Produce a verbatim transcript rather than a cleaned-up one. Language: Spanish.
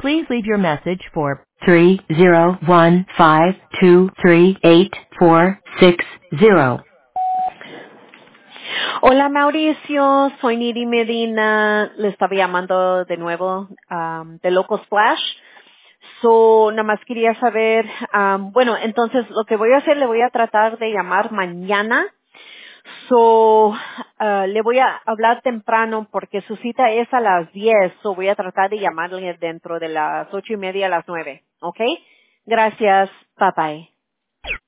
Please leave your message for three zero one five two three eight four six zero. Hola Mauricio, soy Niri Medina, le estaba llamando de nuevo um, de Local Splash. So, nada más quería saber, um, bueno, entonces lo que voy a hacer, le voy a tratar de llamar mañana. So, uh, le voy a hablar temprano porque su cita es a las diez, so voy a tratar de llamarle dentro de las ocho y media a las nueve, ¿ok? Gracias, bye bye.